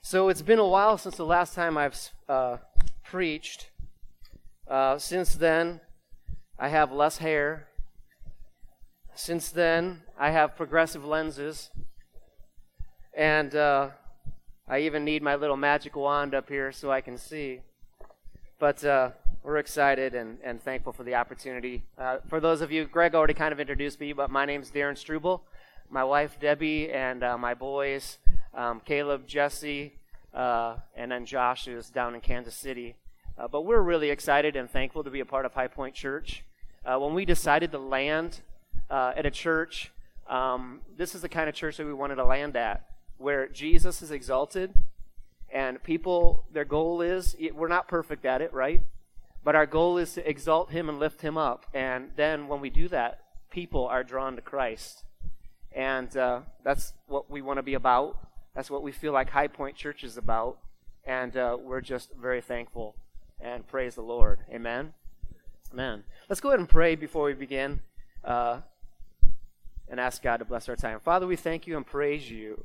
So it's been a while since the last time I've preached. Since then, I have less hair. Since then, I have progressive lenses. And I even need my little magic wand up here so I can see. But we're excited and thankful for the opportunity. For those of you, Greg already kind of introduced me, but my name's Darren Struble. My wife, Debbie, and my boys, Caleb, Jesse, and then Josh, who's down in Kansas City. But we're really excited and thankful to be a part of High Point Church. When we decided to land at a church, this is the kind of church that we wanted to land at, where Jesus is exalted, and people, their goal is, we're not perfect at it, right? But our goal is to exalt Him and lift Him up. And then when we do that, people are drawn to Christ. And that's what we want to be about. That's what we feel like High Point Church is about. And we're just very thankful. And praise the Lord. Amen? Amen. Let's go ahead and pray before we begin and ask God to bless our time. Father, we thank you and praise you.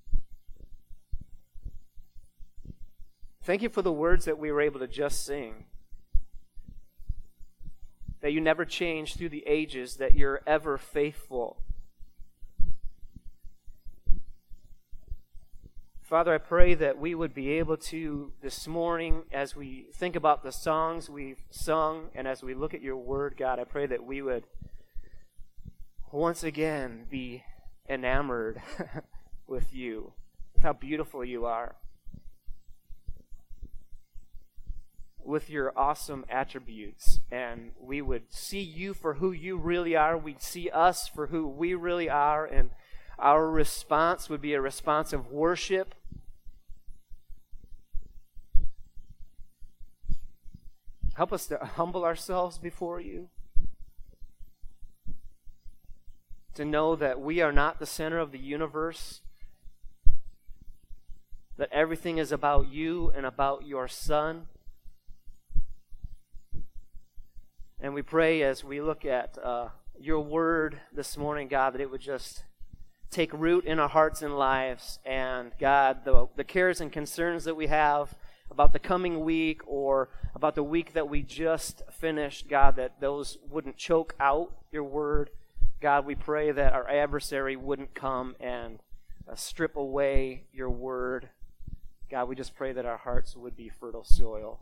Thank you for the words that we were able to just sing. That you never change through the ages, that you're ever faithful. Father, I pray that we would be able to, this morning, as we think about the songs we've sung, and as we look at your word, God, I pray that we would once again be enamored with you, with how beautiful you are, with your awesome attributes, and we would see you for who you really are. We'd see us for who we really are, and our response would be a response of worship. Help us to humble ourselves before you. To know that we are not the center of the universe. That everything is about you and about your Son. And we pray as we look at your word this morning, God, that it would just take root in our hearts and lives. And God, the cares and concerns that we have about the coming week or about the week that we just finished, God, that those wouldn't choke out your word. God, we pray that our adversary wouldn't come and strip away your word. God, we just pray that our hearts would be fertile soil.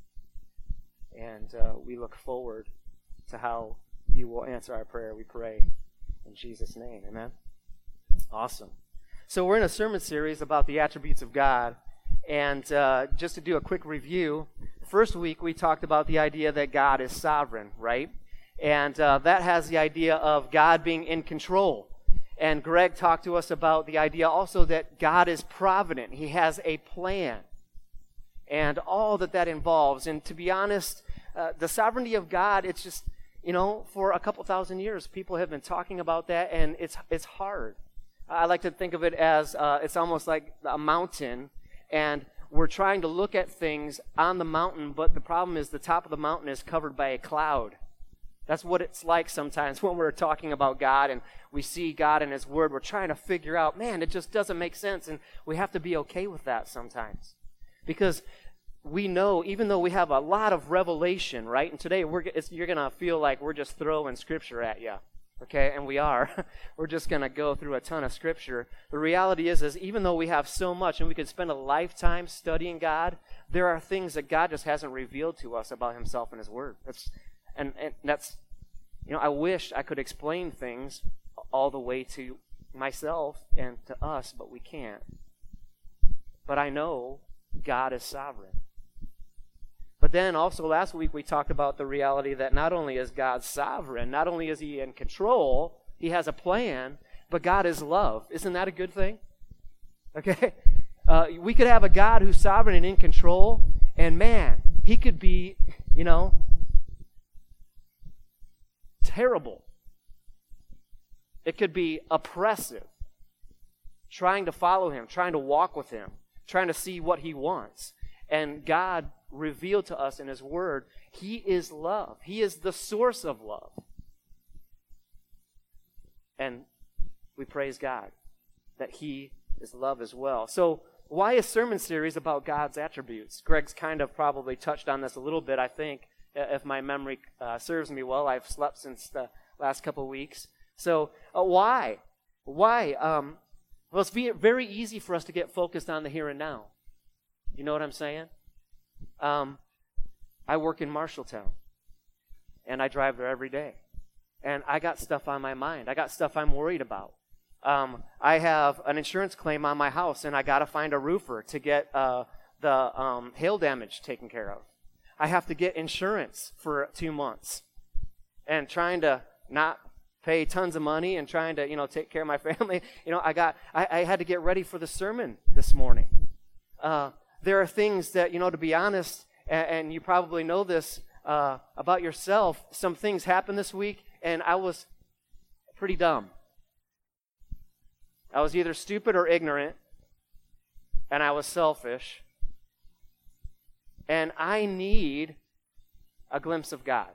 And we look forward to how you will answer our prayer, we pray. In Jesus' name, amen. Awesome. So we're in a sermon series about the attributes of God. And just to do a quick review, first week we talked about the idea that God is sovereign, right? And that has the idea of God being in control. And Greg talked to us about the idea also that God is provident. He has a plan. And all that involves. And to be honest, the sovereignty of God, it's just, for a couple thousand years, people have been talking about that, and it's hard. I like to think of it as it's almost like a mountain, and we're trying to look at things on the mountain, but the problem is the top of the mountain is covered by a cloud. That's what it's like sometimes when we're talking about God and we see God and His Word. We're trying to figure out, man, it just doesn't make sense, and we have to be okay with that sometimes. Because we know, even though we have a lot of revelation, right? And today you're going to feel like we're just throwing Scripture at you. Okay, and we are. We're just going to go through a ton of Scripture. The reality is even though we have so much and we could spend a lifetime studying God, there are things that God just hasn't revealed to us about Himself and His Word. That's, I wish I could explain things all the way to myself and to us, but we can't. But I know God is sovereign. But then also last week we talked about the reality that not only is God sovereign, not only is He in control, He has a plan, but God is love. Isn't that a good thing? Okay? We could have a God who's sovereign and in control, and man, He could be, terrible. It could be oppressive. Trying to follow Him, trying to walk with Him, trying to see what He wants. And God revealed to us in His Word, He is love. He is the source of love. And we praise God that He is love as well. So why a sermon series about God's attributes? Greg's kind of probably touched on this a little bit, I think, if my memory serves me well. I've slept since the last couple of weeks. So why? Why? Well, it's very easy for us to get focused on the here and now. You know what I'm saying? I work in Marshalltown, and I drive there every day. And I got stuff on my mind. I got stuff I'm worried about. I have an insurance claim on my house, and I got to find a roofer to get the hail damage taken care of. I have to get insurance for 2 months, and trying to not pay tons of money and trying to, take care of my family. I had to get ready for the sermon this morning. There are things that, to be honest, and you probably know this about yourself, some things happened this week, and I was pretty dumb. I was either stupid or ignorant, and I was selfish. And I need a glimpse of God.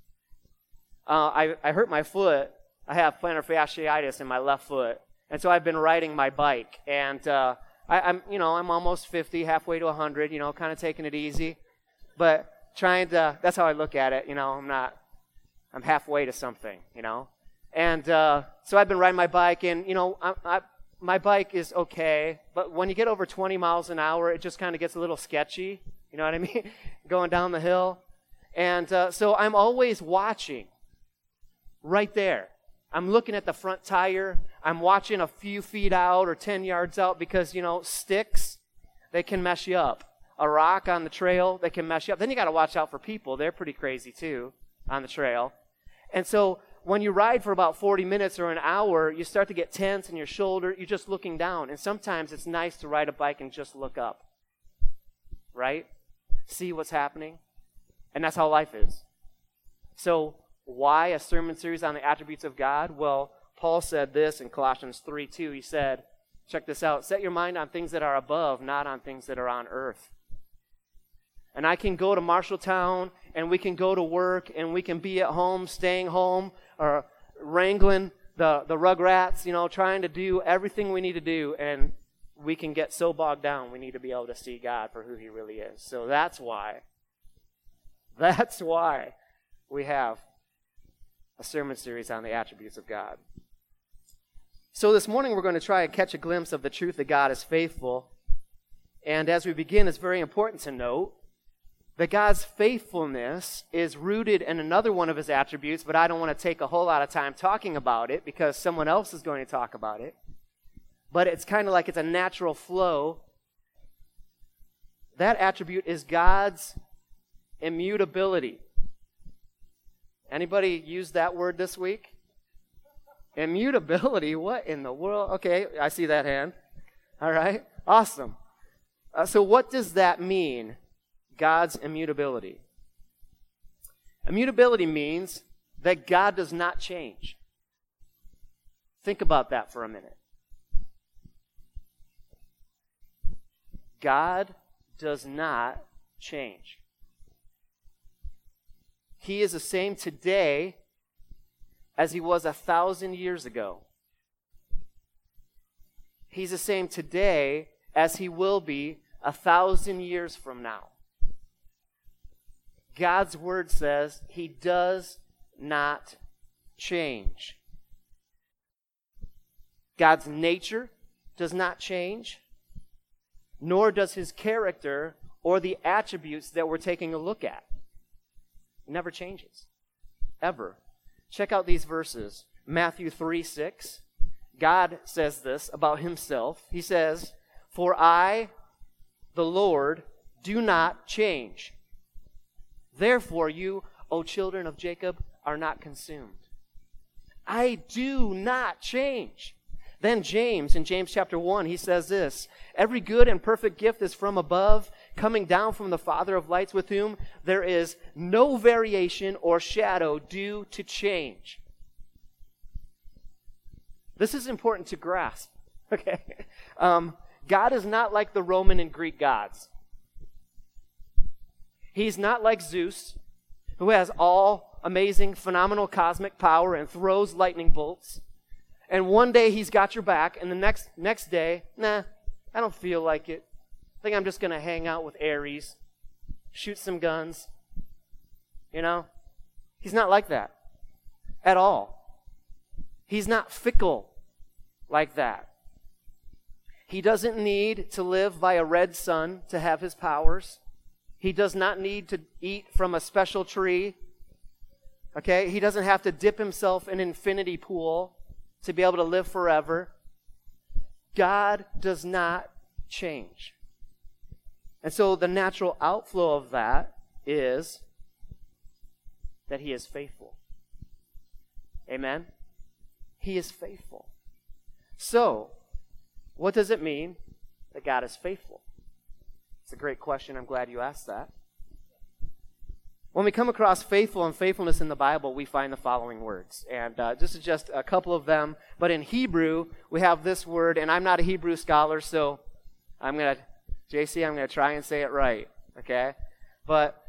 I hurt my foot. I have plantar fasciitis in my left foot, and so I've been riding my bike. And I'm almost 50, halfway to 100. Kind of taking it easy, but trying to. That's how I look at it. I'm halfway to something. And so I've been riding my bike, and my bike is okay, but when you get over 20 miles an hour, it just kind of gets a little sketchy. You know what I mean? Going down the hill. And so I'm always watching right there. I'm looking at the front tire. I'm watching a few feet out or 10 yards out because, sticks, they can mess you up. A rock on the trail, they can mess you up. Then you got to watch out for people. They're pretty crazy too on the trail. And so when you ride for about 40 minutes or an hour, you start to get tense in your shoulder. You're just looking down. And sometimes it's nice to ride a bike and just look up. Right? See what's happening. And that's how life is. So why a sermon series on the attributes of God? Well, Paul said this in Colossians 3:2. He said, check this out, set your mind on things that are above, not on things that are on earth. And I can go to Marshalltown, and we can go to work, and we can be at home, staying home, or wrangling the rugrats, trying to do everything we need to do, and we can get so bogged down we need to be able to see God for who he really is. So that's why we have a sermon series on the attributes of God. So this morning we're going to try and catch a glimpse of the truth that God is faithful. And as we begin, it's very important to note that God's faithfulness is rooted in another one of his attributes, but I don't want to take a whole lot of time talking about it because someone else is going to talk about it. But it's kind of like it's a natural flow. That attribute is God's immutability. Anybody use that word this week? Immutability? What in the world? Okay, I see that hand. All right, awesome. So what does that mean, God's immutability? Immutability means that God does not change. Think about that for a minute. God does not change. He is the same today as he was 1,000 years ago. He's the same today as he will be 1,000 years from now. God's word says he does not change. God's nature does not change, nor does his character or the attributes that we're taking a look at. It never changes, ever. Check out these verses. Matthew 3:6. God says this about himself. He says, "For I, the Lord, do not change. Therefore you, O children of Jacob, are not consumed." I do not change. Then James, in James chapter 1, he says this, "Every good and perfect gift is from above, coming down from the Father of lights, with whom there is no variation or shadow due to change." This is important to grasp, okay? God is not like the Roman and Greek gods. He's not like Zeus, who has all amazing, phenomenal cosmic power and throws lightning bolts. And one day he's got your back, and the next day, I don't feel like it. I think I'm just going to hang out with Aries, shoot some guns. You know? He's not like that at all. He's not fickle like that. He doesn't need to live by a red sun to have his powers. He does not need to eat from a special tree. Okay? He doesn't have to dip himself in an infinity pool to be able to live forever. God does not change. And so the natural outflow of that is that he is faithful. Amen? He is faithful. So, what does it mean that God is faithful? It's a great question. I'm glad you asked that. When we come across faithful and faithfulness in the Bible, we find the following words. And this is just a couple of them. But in Hebrew, we have this word, and I'm not a Hebrew scholar, so I'm going to try and say it right. Okay? But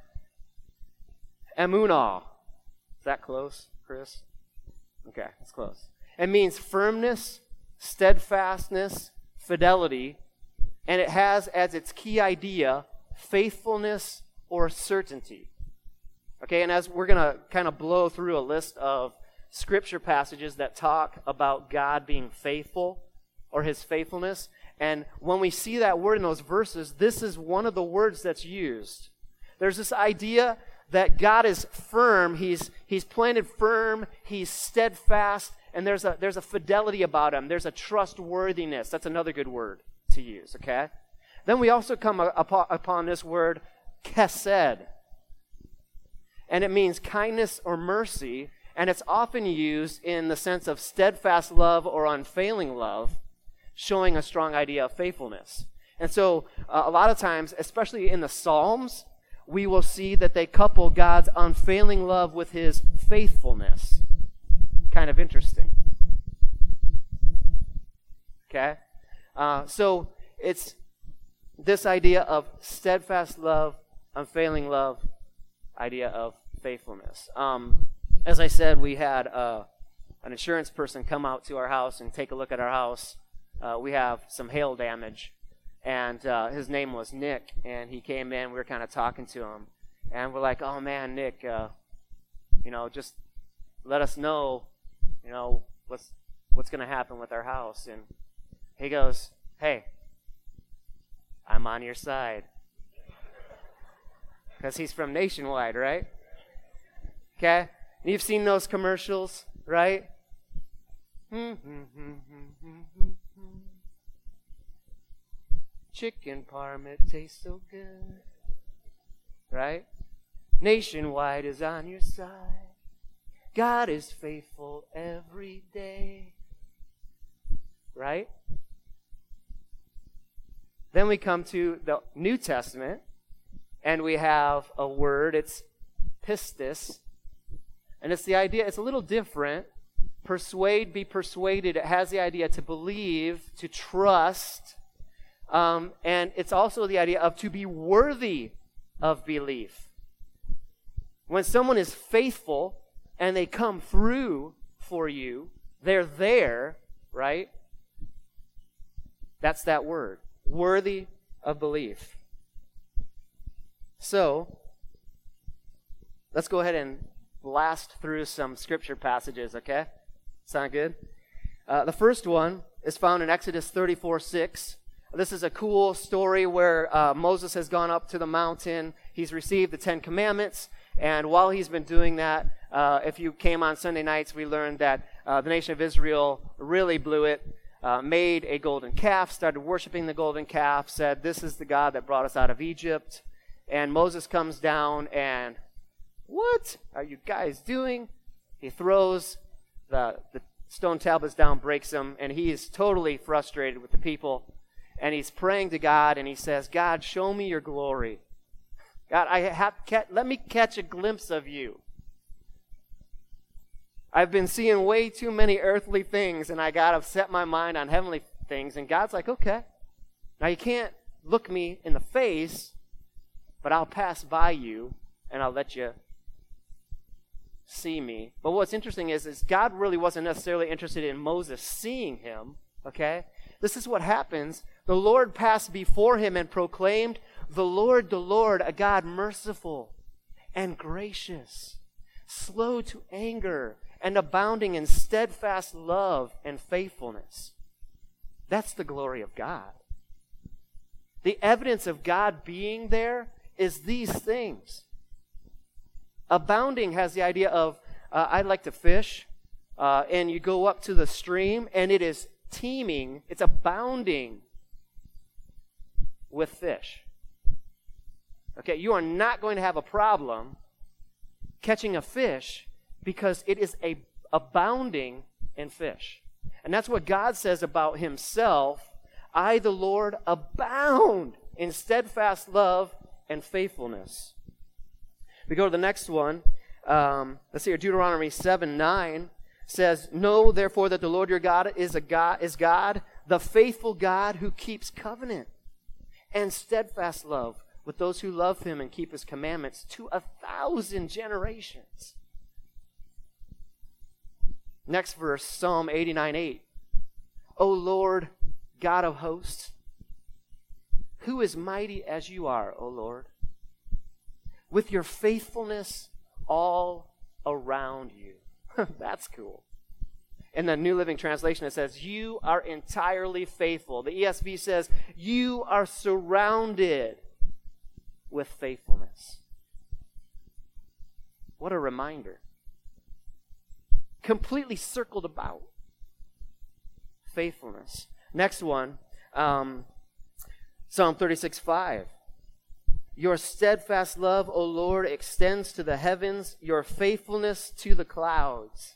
emunah. Is that close, Chris? Okay, that's close. It means firmness, steadfastness, fidelity, and it has as its key idea faithfulness or certainty. Okay, and as we're going to kind of blow through a list of scripture passages that talk about God being faithful or his faithfulness, and when we see that word in those verses, this is one of the words that's used. There's this idea that God is firm, he's planted firm, he's steadfast, and there's a fidelity about him. There's a trustworthiness. That's another good word to use, okay? Then we also come upon this word, chesed. And it means kindness or mercy, and it's often used in the sense of steadfast love or unfailing love, showing a strong idea of faithfulness. And so a lot of times, especially in the Psalms, we will see that they couple God's unfailing love with his faithfulness. Kind of interesting. Okay? So it's this idea of steadfast love, unfailing love, idea of faithfulness. As I said, we had an insurance person come out to our house and take a look at our house. We have some hail damage. And his name was Nick, and he came in, we were kind of talking to him, and we're like, oh man, Nick, just let us know, what's going to happen with our house. And he goes, hey, I'm on your side. Because he's from Nationwide, right? Okay? And you've seen those commercials, right? Chicken parm, it tastes so good. Right? Nationwide is on your side. God is faithful every day. Right? Then we come to the New Testament, and we have a word, it's pistis. And it's the idea, it's a little different. Persuade, be persuaded. It has the idea to believe, to trust. And it's also the idea of to be worthy of belief. When someone is faithful and they come through for you, they're there, right? That's that word. Worthy of belief. So, let's go ahead and blast through some scripture passages, okay? Sound good? The first one is found in Exodus 34:6. This is a cool story where Moses has gone up to the mountain. He's received the 10 Commandments. And while he's been doing that, if you came on Sunday nights, we learned that the nation of Israel really blew it, made a golden calf, started worshiping the golden calf, said, this is the God that brought us out of Egypt. And Moses comes down and, what are you guys doing? He throws the stone tablets down, breaks them, and he is totally frustrated with the people. And he's praying to God, and he says, God, show me your glory. God, let me catch a glimpse of you. I've been seeing way too many earthly things, and I got to set my mind on heavenly things. And God's like, okay. Now you can't look me in the face, but I'll pass by you, and I'll let you see me. But what's interesting is God really wasn't necessarily interested in Moses seeing him, okay? this is what happens. The Lord passed before him and proclaimed, the Lord, a God merciful and gracious, slow to anger, and abounding in steadfast love and faithfulness. That's the glory of God. The evidence of God being there is these things. Abounding has the idea of, I like to fish, and you go up to the stream, and it is teeming, it's abounding with fish. Okay, you are not going to have a problem catching a fish because it is abounding in fish. And that's what God says about himself. I, the Lord, abound in steadfast love and faithfulness. We go to the next one. Let's see here. Deuteronomy 7:9 says, know therefore that the Lord your God is God, the faithful God who keeps covenant and steadfast love with those who love him and keep his commandments to 1,000 generations. Next verse, Psalm 89:8. O Lord, God of hosts, who is mighty as you are, O Lord, with your faithfulness all around you. That's cool. In the New Living Translation, it says, you are entirely faithful. The ESV says, you are surrounded with faithfulness. What a reminder. Completely circled about. Faithfulness. Next one, Psalm 36:5. Your steadfast love, O Lord, extends to the heavens, your faithfulness to the clouds.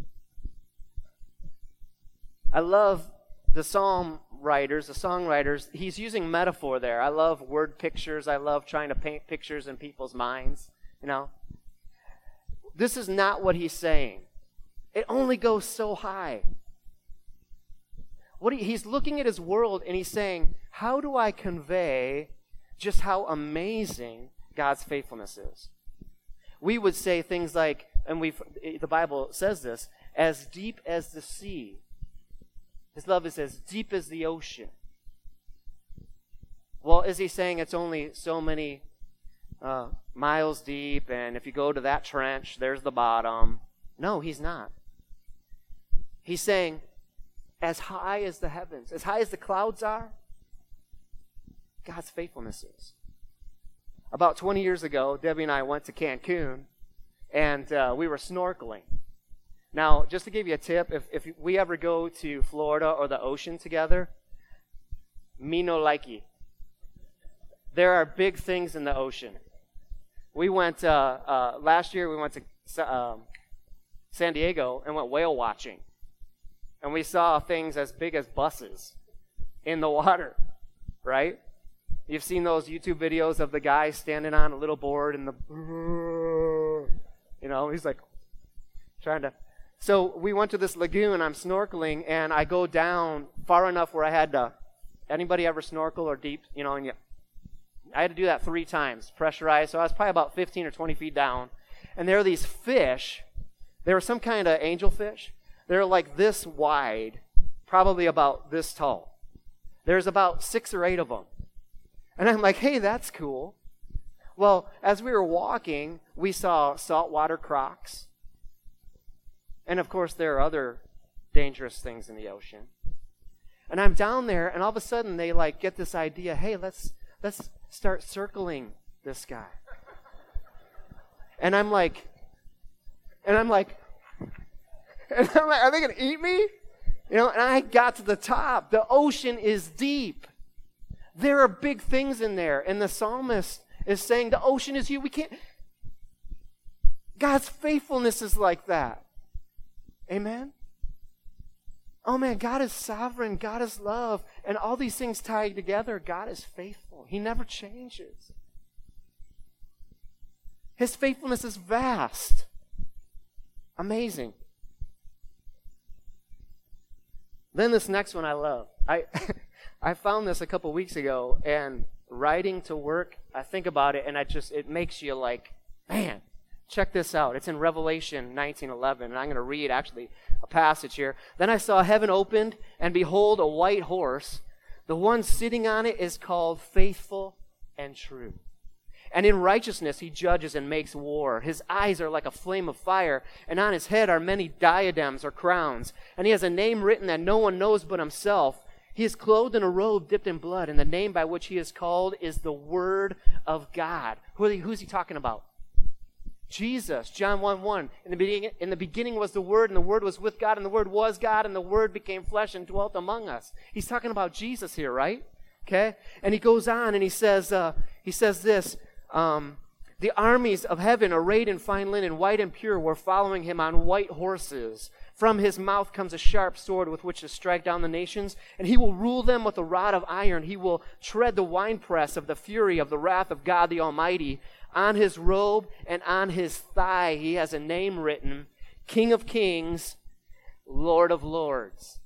I love the psalm writers, the songwriters. He's using metaphor there. I love word pictures. I love trying to paint pictures in people's minds. You know, this is not what he's saying. It only goes so high. He's looking at his world and he's saying, how do I convey just how amazing God's faithfulness is? We would say things like, and the Bible says this, as deep as the sea. His love is as deep as the ocean. Well, is he saying it's only so many miles deep, and if you go to that trench, there's the bottom? No, he's not. He's saying, as high as the heavens, as high as the clouds are, God's faithfulness is. About 20 years ago, Debbie and I went to Cancun, and we were snorkeling. Now, just to give you a tip, if we ever go to Florida or the ocean together, me no likey. There are big things in the ocean. We went, last year we went to San Diego and went whale watching. And we saw things as big as buses in the water, right? You've seen those YouTube videos of the guy standing on a little board and he's like trying to. So we went to this lagoon, I'm snorkeling, and I go down far enough where I had to, anybody ever snorkel or deep, and I had to do that 3 times, pressurized. So I was probably about 15 or 20 feet down. And there are these fish. They were some kind of angelfish. They're like this wide, probably about this tall. There's about 6 or 8 of them. And I'm like, hey, that's cool. Well, as we were walking, we saw saltwater crocs. And of course, there are other dangerous things in the ocean. And I'm down there, and all of a sudden they get this idea, hey, let's start circling this guy. And I'm like, are they going to eat me? And I got to the top. The ocean is deep. There are big things in there. And the psalmist is saying the ocean is huge. We can't. God's faithfulness is like that. Amen? Oh man, God is sovereign. God is love. And all these things tied together, God is faithful. He never changes. His faithfulness is vast. Amazing. Then this next one I love. I found this a couple weeks ago, and riding to work, I think about it, and it makes you like, man, Check this out. It's in Revelation 19:11, and I'm going to read actually a passage here. Then I saw heaven opened, and behold, a white horse. The one sitting on it is called Faithful and True. And in righteousness he judges and makes war. His eyes are like a flame of fire, and on his head are many diadems or crowns. And he has a name written that no one knows but himself. He is clothed in a robe dipped in blood, and the name by which he is called is the Word of God. Who's he talking about? Jesus. John 1:1. In the beginning was the Word, and the Word was with God, and the Word was God, and the Word became flesh and dwelt among us. He's talking about Jesus here, right? Okay? And he goes on and he says this, the armies of heaven, arrayed in fine linen, white and pure, were following him on white horses. From his mouth comes a sharp sword with which to strike down the nations, and he will rule them with a rod of iron. He will tread the winepress of the fury of the wrath of God the Almighty. On his robe and on his thigh he has a name written, King of Kings, Lord of Lords.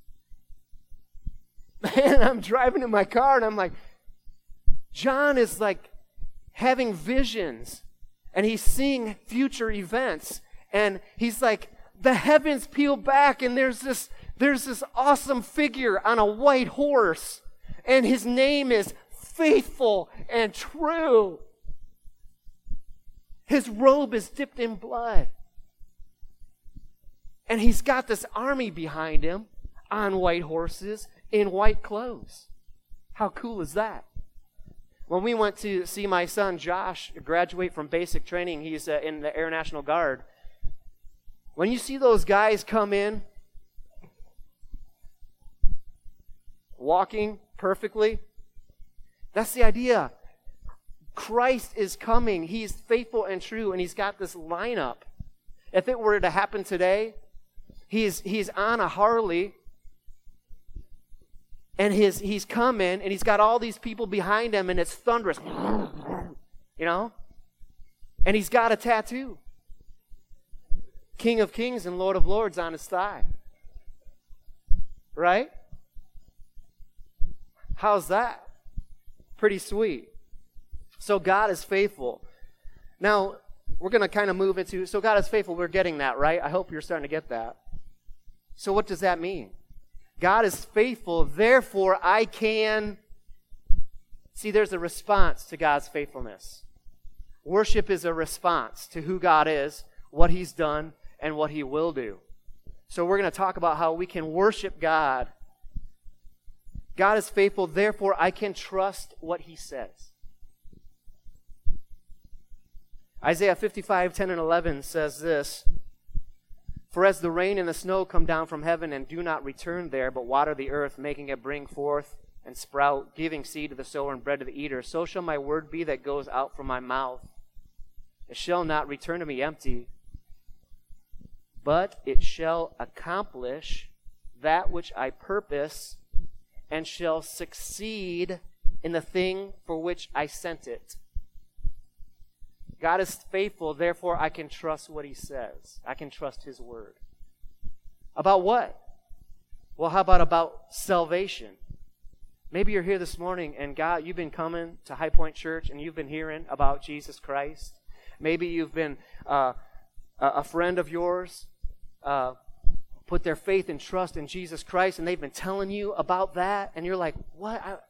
And I'm driving in my car and I'm like, John is like having visions, and he's seeing future events, and he's like, the heavens peel back, and there's this awesome figure on a white horse, and his name is Faithful and True. His robe is dipped in blood, and he's got this army behind him on white horses in white clothes. How cool is that? When we went to see my son Josh graduate from basic training, he's in the Air National Guard. When you see those guys come in, walking perfectly, that's the idea. Christ is coming. He's faithful and true, and he's got this lineup. If it were to happen today, he's on a Harley, and he's coming, and he's got all these people behind him, and it's thunderous, you know? And he's got a tattoo. King of Kings and Lord of Lords on his thigh. Right? How's that? Pretty sweet. So God is faithful. Now, we're going to kind of move into, so God is faithful, we're getting that, right? I hope you're starting to get that. So what does that mean? God is faithful, therefore I can... See, there's a response to God's faithfulness. Worship is a response to who God is, what he's done, and what he will do. So we're going to talk about how we can worship God. God is faithful, therefore I can trust what he says. Isaiah 55:10 and 11 says this, For as the rain and the snow come down from heaven and do not return there, but water the earth, making it bring forth and sprout, giving seed to the sower and bread to the eater, so shall my word be that goes out from my mouth. It shall not return to me empty, but it shall accomplish that which I purpose, and shall succeed in the thing for which I sent it. God is faithful, therefore I can trust what he says. I can trust his word. About what? Well, how about salvation? Maybe you're here this morning and God, you've been coming to High Point Church and you've been hearing about Jesus Christ. Maybe you've been a friend of yours put their faith and trust in Jesus Christ, and they've been telling you about that, and you're like, what?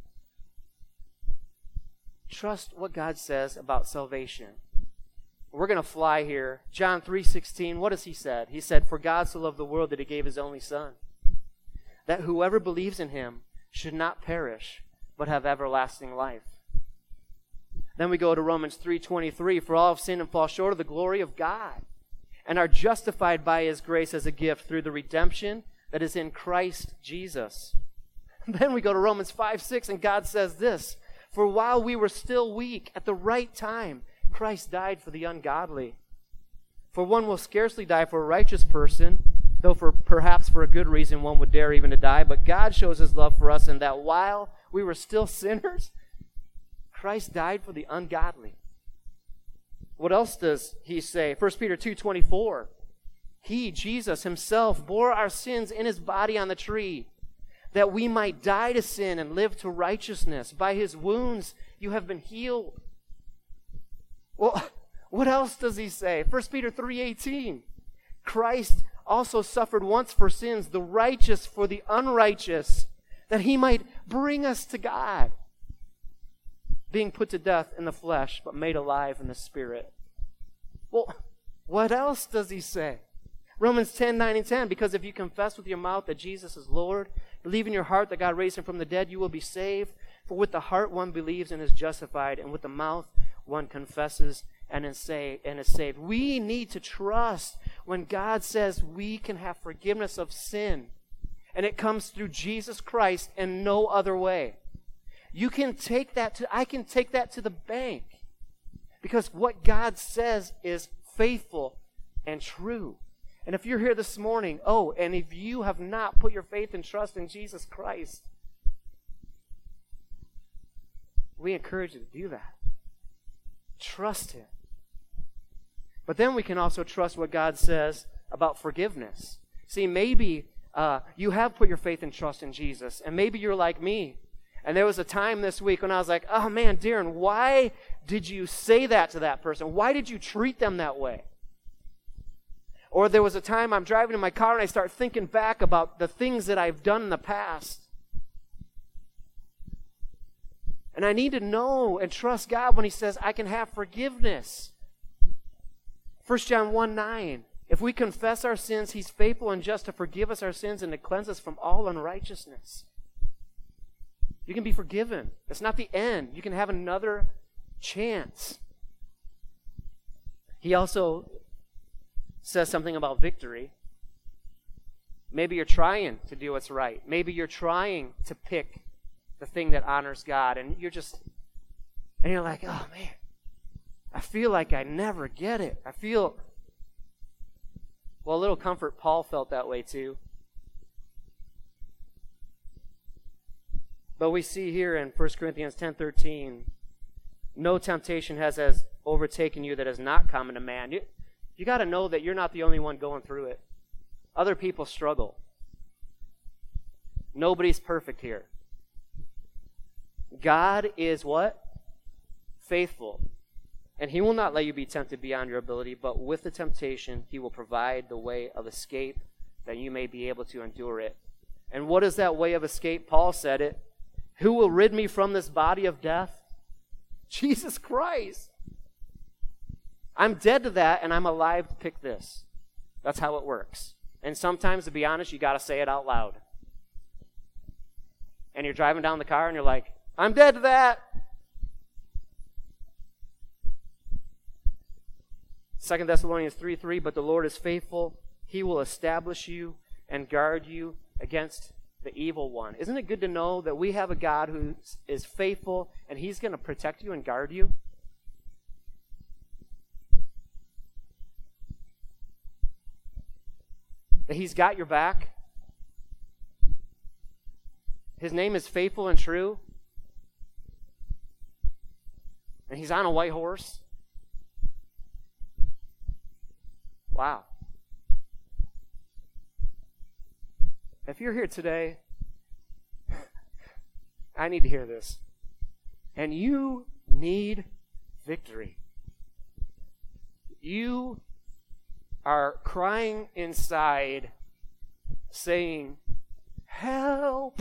Trust what God says about salvation. We're going to fly here. John 3:16, what has he said? He said, For God so loved the world that he gave his only Son, that whoever believes in him should not perish, but have everlasting life. Then we go to Romans 3:23, For all have sinned and fall short of the glory of God, and are justified by his grace as a gift through the redemption that is in Christ Jesus. Then we go to Romans 5:6, and God says this, For while we were still weak, at the right time, Christ died for the ungodly. For one will scarcely die for a righteous person, though perhaps for a good reason one would dare even to die. But God shows his love for us in that while we were still sinners, Christ died for the ungodly. What else does he say? 1 Peter 2:24. He, Jesus himself, bore our sins in his body on the tree, that we might die to sin and live to righteousness. By his wounds you have been healed. Well, What else does he say? 1 Peter 3:18. Christ also suffered once for sins, the righteous for the unrighteous, that he might bring us to God, being put to death in the flesh, but made alive in the Spirit. Well, what else does he say? Romans 10:9-10, because if you confess with your mouth that Jesus is Lord, believe in your heart that God raised him from the dead, you will be saved. For with the heart one believes and is justified, and with the mouth one confesses and is saved. We need to trust when God says we can have forgiveness of sin, and it comes through Jesus Christ and no other way. I can take that to the bank, because what God says is faithful and true. And if you're here this morning, and if you have not put your faith and trust in Jesus Christ, we encourage you to do that. Trust him. But then we can also trust what God says about forgiveness. See, maybe you have put your faith and trust in Jesus, and maybe you're like me. And there was a time this week when I was like, oh man, Darren, why did you say that to that person? Why did you treat them that way? Or there was a time I'm driving in my car and I start thinking back about the things that I've done in the past. And I need to know and trust God when he says I can have forgiveness. 1 John 1:9, if we confess our sins, he's faithful and just to forgive us our sins and to cleanse us from all unrighteousness. You can be forgiven. It's not the end. You can have another chance. He also says something about victory. Maybe you're trying to do what's right. Maybe you're trying to pick the thing that honors God, and you're like, oh man, I feel like I never get it. Well, a little comfort, Paul felt that way too. But we see here in 1 Corinthians 10:13, no temptation has overtaken you that is not common to man. You got to know that you're not the only one going through it. Other people struggle. Nobody's perfect here. God is what? Faithful. And he will not let you be tempted beyond your ability, but with the temptation, he will provide the way of escape that you may be able to endure it. And what is that way of escape? Paul said it. Who will rid me from this body of death? Jesus Christ. I'm dead to that, and I'm alive to pick this. That's how it works. And sometimes, to be honest, you got to say it out loud. And you're driving down the car, and you're like, I'm dead to that. 2 Thessalonians 3:3, but the Lord is faithful. He will establish you and guard you against the evil one. Isn't it good to know that we have a God who is faithful, and he's going to protect you and guard you? That he's got your back. His name is faithful and true. And he's on a white horse. Wow. If you're here today, I need to hear this. And you need victory. You are crying inside, saying, help.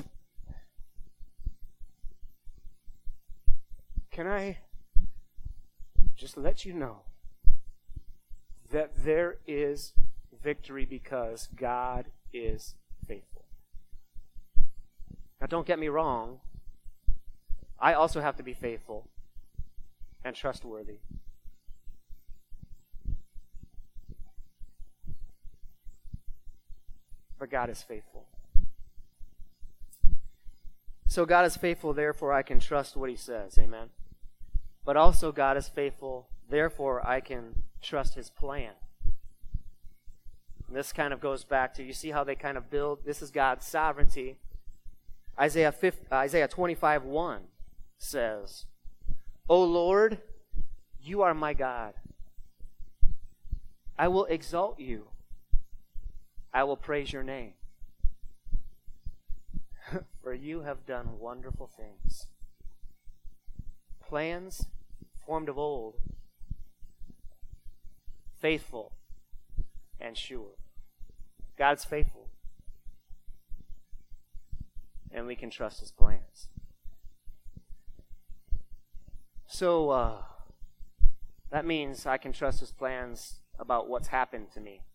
Can I just let you know that there is victory because God is faithful. Now, don't get me wrong. I also have to be faithful and trustworthy. But God is faithful. So God is faithful, therefore I can trust what he says. Amen. But also God is faithful, therefore I can trust his plan. And this kind of goes back to, you see how they kind of build, this is God's sovereignty. Isaiah 25:1 says, O Lord, you are my God. I will exalt you. I will praise your name. For you have done wonderful things. Plans formed of old faithful and sure. God's faithful. And we can trust his plans. So, that means I can trust his plans about what's happened to me.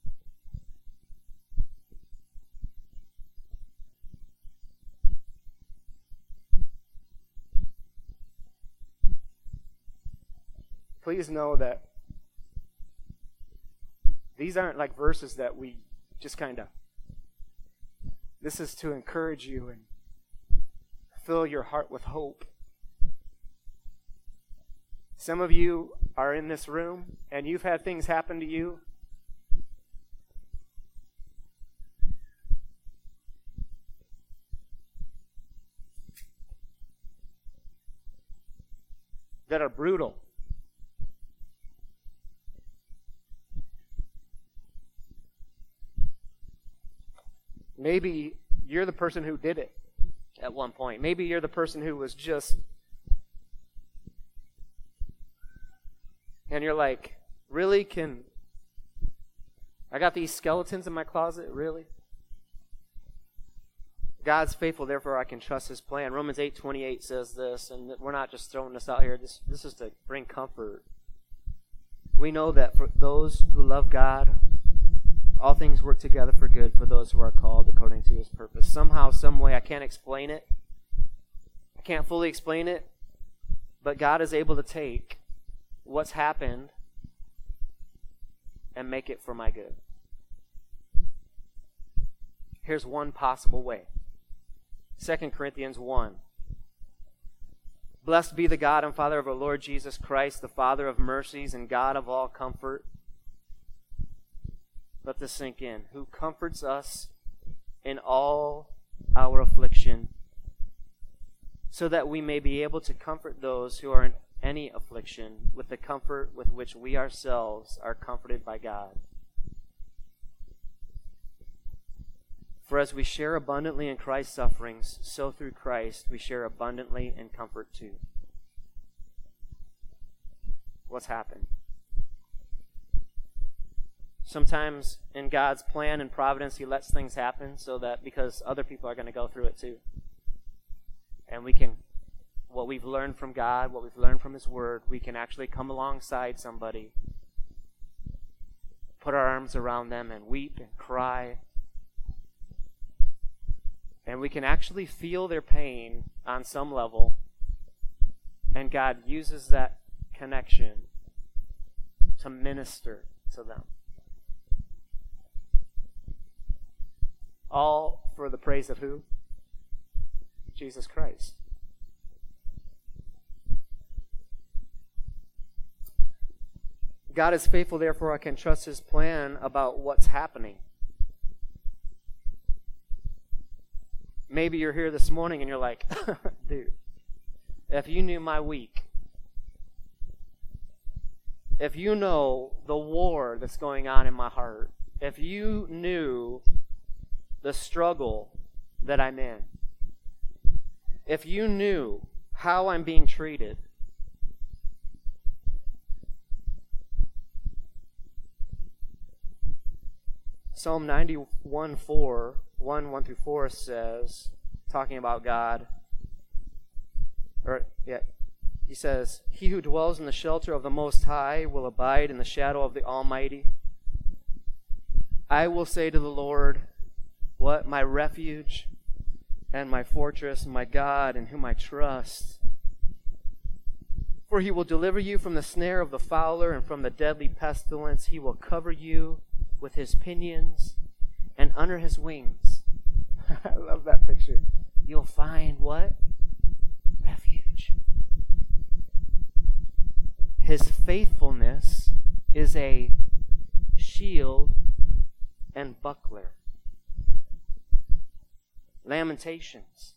Please know that these aren't like verses that we just kind of... This is to encourage you and fill your heart with hope. Some of you are in this room and you've had things happen to you that are brutal. Maybe you're the person who did it at one point. Maybe you're the person who was just... And you're like, really? I got these skeletons in my closet? Really? God's faithful, therefore I can trust his plan. Romans 8:28 says this, and we're not just throwing this out here. This is to bring comfort. We know that for those who love God, all things work together for good for those who are called according to his purpose. Somehow, some way, I can't explain it. I can't fully explain it, but God is able to take what's happened and make it for my good. Here's one possible way. 2 Corinthians 1. Blessed be the God and Father of our Lord Jesus Christ, the Father of mercies and God of all comfort. Let this sink in. Who comforts us in all our affliction, so that we may be able to comfort those who are in any affliction with the comfort with which we ourselves are comforted by God. For as we share abundantly in Christ's sufferings, so through Christ we share abundantly in comfort too. What's happened? Sometimes in God's plan and providence, he lets things happen so that because other people are going to go through it too. And we can, what we've learned from God, what we've learned from his word, we can actually come alongside somebody, put our arms around them and weep and cry. And we can actually feel their pain on some level. And God uses that connection to minister to them. All for the praise of who? Jesus Christ. God is faithful, therefore I can trust his plan about what's happening. Maybe you're here this morning and you're like, dude, if you knew my week, if you know the war that's going on in my heart, if you knew the struggle that I'm in, if you knew how I'm being treated, Psalm 91:4, 1 through 4 says, talking about God, he says, he who dwells in the shelter of the Most High will abide in the shadow of the Almighty. I will say to the Lord, what? My refuge and my fortress, my God in whom I trust. For he will deliver you from the snare of the fowler and from the deadly pestilence. He will cover you with his pinions, and under his wings. I love that picture. You'll find what? Refuge. His faithfulness is a shield and buckler. Lamentations.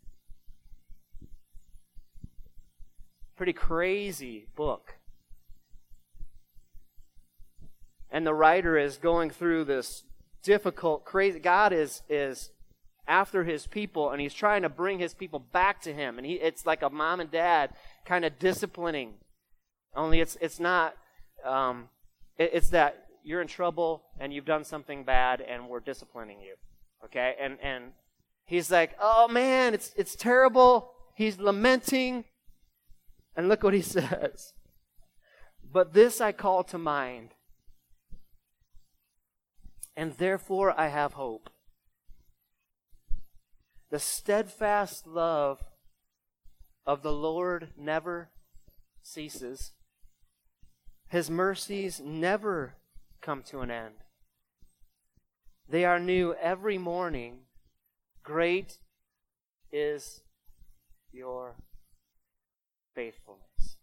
Pretty crazy book. And the writer is going through this difficult, crazy... God is after his people, and he's trying to bring his people back to him. And it's like a mom and dad kind of disciplining. Only it's not... it's that you're in trouble and you've done something bad and we're disciplining you. Okay? And he's like, oh man, it's terrible. He's lamenting. And look what he says. But this I call to mind, and therefore I have hope. The steadfast love of the Lord never ceases. His mercies never come to an end. They are new every morning. Great is your faithfulness.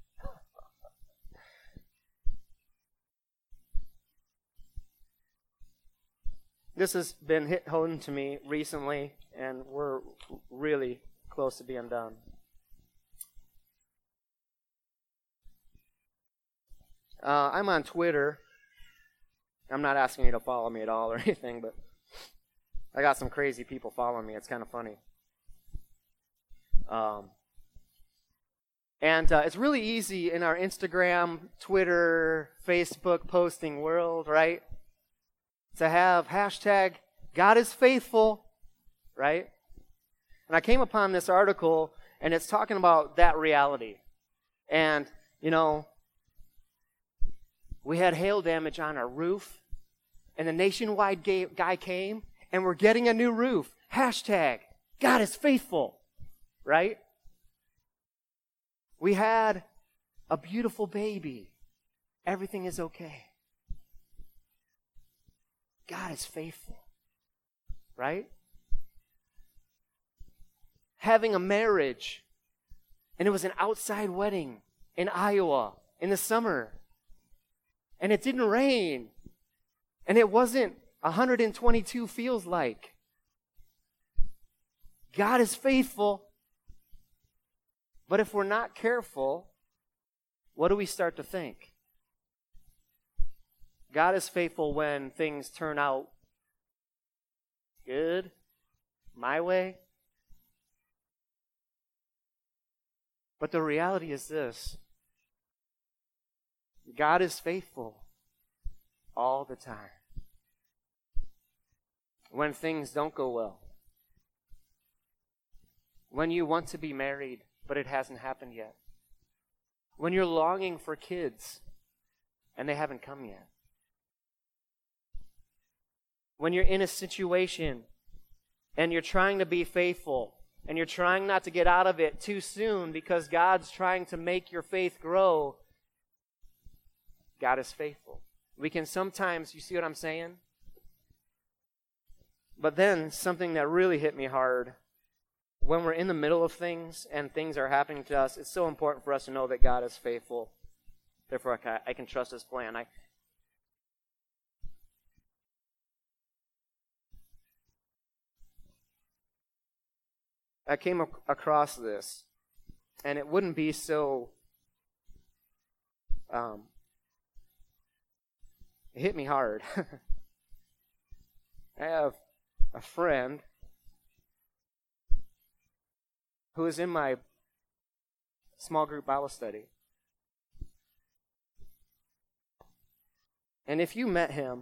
This has been hit home to me recently, and we're really close to being done. I'm on Twitter. I'm not asking you to follow me at all or anything, but I got some crazy people following me. It's kind of funny. And it's really easy in our Instagram, Twitter, Facebook posting world, right? To have hashtag God is faithful, right? And I came upon this article, and it's talking about that reality. And, you know, we had hail damage on our roof, and the Nationwide guy came, and we're getting a new roof. Hashtag God is faithful, right? We had a beautiful baby. Everything is okay. God is faithful, right? Having a marriage, and it was an outside wedding in Iowa in the summer, and it didn't rain, and it wasn't 122 feels like. God is faithful, but if we're not careful, what do we start to think? God is faithful when things turn out good, my way. But the reality is this: God is faithful all the time. When things don't go well. When you want to be married, but it hasn't happened yet. When you're longing for kids, and they haven't come yet. When you're in a situation and you're trying to be faithful and you're trying not to get out of it too soon because God's trying to make your faith grow, God is faithful. We can sometimes, you see what I'm saying? But then something that really hit me hard, when we're in the middle of things and things are happening to us, it's so important for us to know that God is faithful. Therefore, I can trust His plan. I came across this, and it wouldn't be so, it hit me hard. I have a friend who is in my small group Bible study. And if you met him,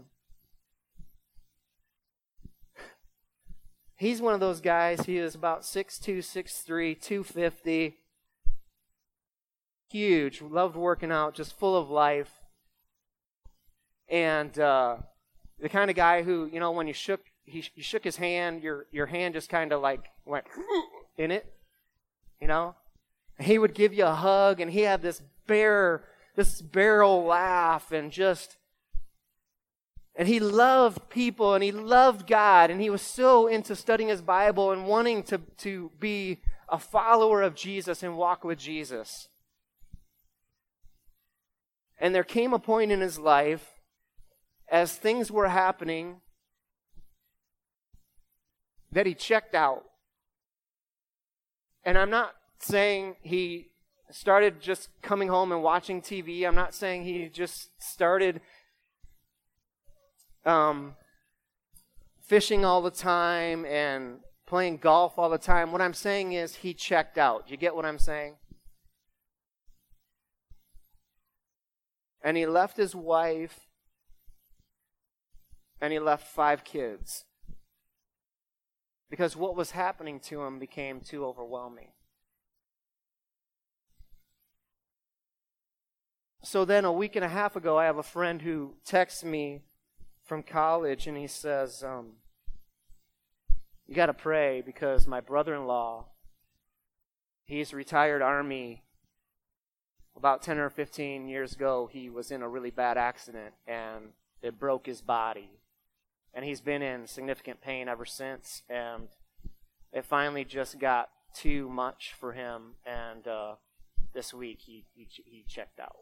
he's one of those guys. He is about 6'2", 6'3", 250. Huge. Loved working out, just full of life. And the kind of guy who, you know, when you shook his hand, your hand just kind of like went in it, you know. He would give you a hug, and he had this barrel laugh, and he loved people, and he loved God, and he was so into studying his Bible and wanting to be a follower of Jesus and walk with Jesus. And there came a point in his life, as things were happening, that he checked out. And I'm not saying he started just coming home and watching TV. I'm not saying he just started fishing all the time and playing golf all the time. What I'm saying is he checked out. You get what I'm saying? And he left his wife and he left 5 kids because what was happening to him became too overwhelming. So then a week and a half ago, I have a friend who texts me from college, and he says, you got to pray because my brother-in-law, he's retired Army. About 10 or 15 years ago, he was in a really bad accident, and it broke his body. And he's been in significant pain ever since, and it finally just got too much for him, and this week he checked out.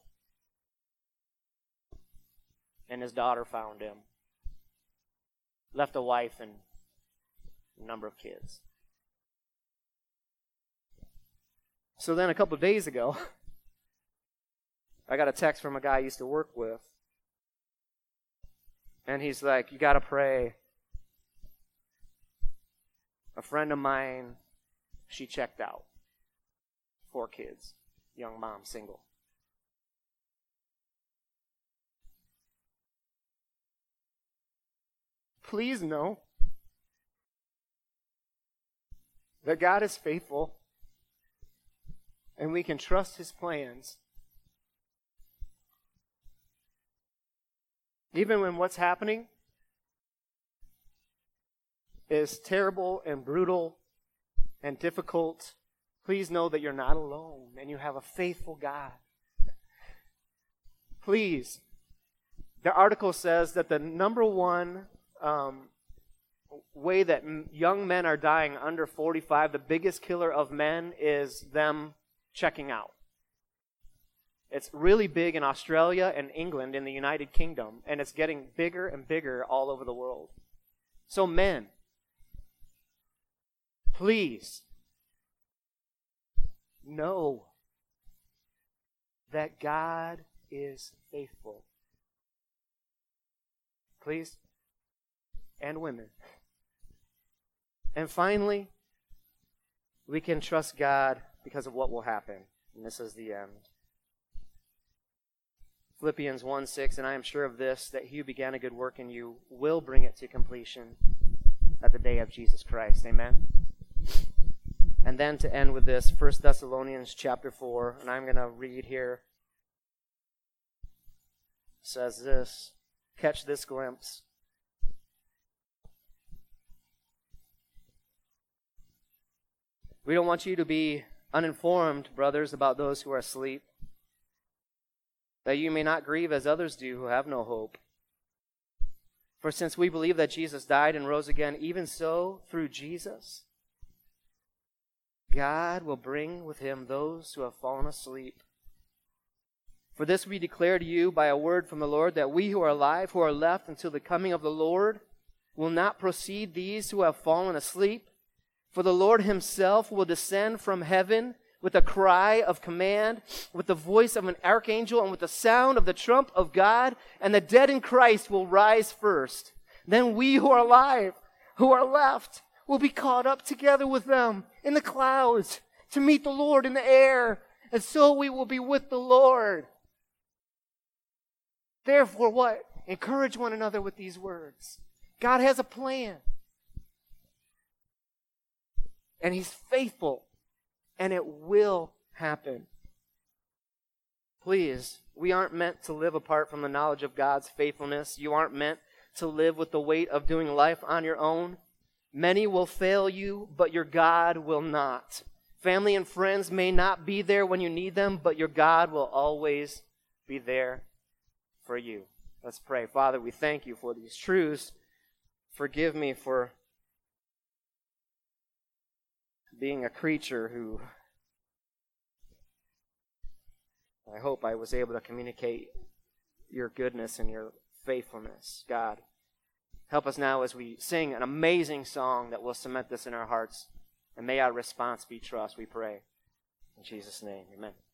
And his daughter found him. Left a wife and a number of kids. So then a couple of days ago, I got a text from a guy I used to work with. And he's like, you got to pray. A friend of mine, she checked out. 4 kids. Young mom, single. Please know that God is faithful and we can trust His plans. Even when what's happening is terrible and brutal and difficult, please know that you're not alone and you have a faithful God. Please. The article says that the number one way that young men are dying under 45, the biggest killer of men is them checking out. It's really big in Australia and England in the United Kingdom, and it's getting bigger and bigger all over the world. So men, please know that God is faithful. Please. And women. And finally, we can trust God because of what will happen. And this is the end. Philippians 1:6, and I am sure of this, that He who began a good work in you will bring it to completion at the day of Jesus Christ. Amen? And then to end with this, 1 Thessalonians chapter 4, and I'm going to read here. It says this, catch this glimpse. We don't want you to be uninformed, brothers, about those who are asleep, that you may not grieve as others do who have no hope. For since we believe that Jesus died and rose again, even so, through Jesus, God will bring with Him those who have fallen asleep. For this we declare to you by a word from the Lord, that we who are alive, who are left until the coming of the Lord, will not precede these who have fallen asleep. For the Lord Himself will descend from heaven with a cry of command, with the voice of an archangel, and with the sound of the trump of God, and the dead in Christ will rise first. Then we who are alive, who are left, will be caught up together with them in the clouds to meet the Lord in the air, and so we will be with the Lord. Therefore, what? Encourage one another with these words. God has a plan. And He's faithful. And it will happen. Please, we aren't meant to live apart from the knowledge of God's faithfulness. You aren't meant to live with the weight of doing life on your own. Many will fail you, but your God will not. Family and friends may not be there when you need them, but your God will always be there for you. Let's pray. Father, we thank You for these truths. Forgive me for being a creature who I hope I was able to communicate Your goodness and Your faithfulness. God, help us now as we sing an amazing song that will cement this in our hearts. And may our response be trust, we pray. In Jesus' name, amen.